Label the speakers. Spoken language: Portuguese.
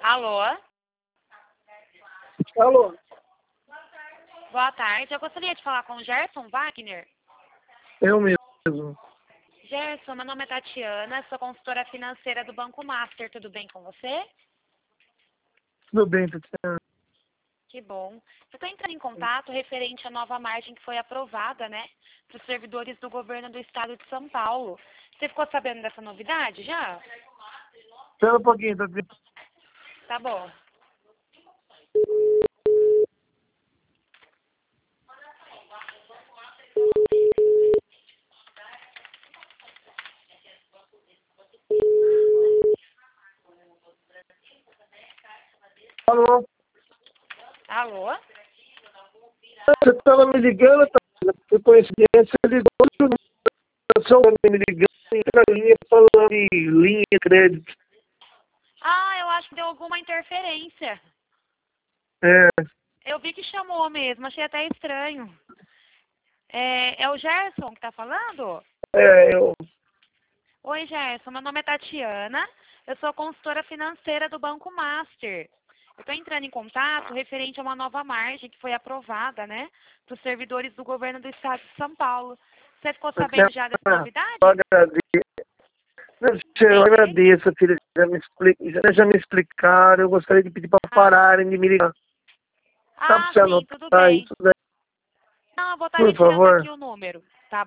Speaker 1: Alô?
Speaker 2: Alô?
Speaker 1: Boa tarde. Eu gostaria de falar com o Gerson Wagner.
Speaker 2: Eu mesmo.
Speaker 1: Gerson, meu nome é Tatiana, sou consultora financeira do Banco Master. Tudo bem com você?
Speaker 2: Tudo bem, Tatiana?
Speaker 1: Que bom. Eu estou entrando em contato referente à nova margem que foi aprovada, né, para os servidores do governo do estado de São Paulo. Você ficou sabendo dessa novidade já?
Speaker 2: Espera um pouquinho, Tatiana.
Speaker 1: Tá bom.
Speaker 2: Alô?
Speaker 1: Alô?
Speaker 2: Você estava me ligando, Tatiana? Por coincidência, você ligou no seu nome me ligando na linha falando de linha de crédito.
Speaker 1: Ah, eu acho que deu alguma interferência.
Speaker 2: É,
Speaker 1: Eu vi que chamou mesmo, achei até estranho. É o Gerson que está falando?
Speaker 2: eu.
Speaker 1: Oi, Gerson. Meu nome é Tatiana. Eu sou consultora financeira do Banco Master. Eu estou entrando em contato referente a uma nova margem que foi aprovada, né, para os servidores do governo do estado de São Paulo. Você ficou sabendo já dessa
Speaker 2: Tatiana,
Speaker 1: novidade?
Speaker 2: eu agradeço. Eu
Speaker 1: Entendi.
Speaker 2: agradeço, filha. Já me explicaram. Eu gostaria de pedir para
Speaker 1: Ah,
Speaker 2: pararem de me ligar. Dá para
Speaker 1: ah,
Speaker 2: você
Speaker 1: sim, tudo
Speaker 2: anotar
Speaker 1: bem.
Speaker 2: isso daí,
Speaker 1: Não, eu vou estar
Speaker 2: por
Speaker 1: retirando
Speaker 2: favor?
Speaker 1: aqui o número.